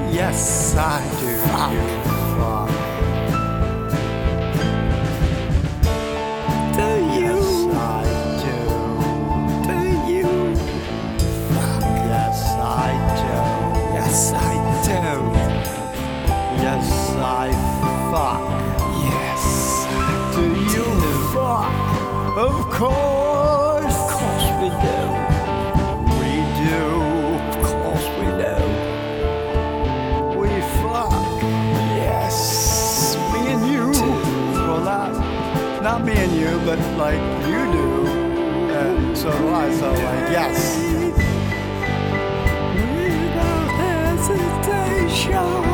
Yes, I do. Fuck. Do you? Yes, I do. Do you? Yes, I do. Yes, I do. Yes, I fuck. Yes, Do you fuck? Of course. of course we do. We do. Of course we do. We fuck. Yes, Me and you. do. Well, not me and you, but like you do. So do I. So like yes. Without hesitation.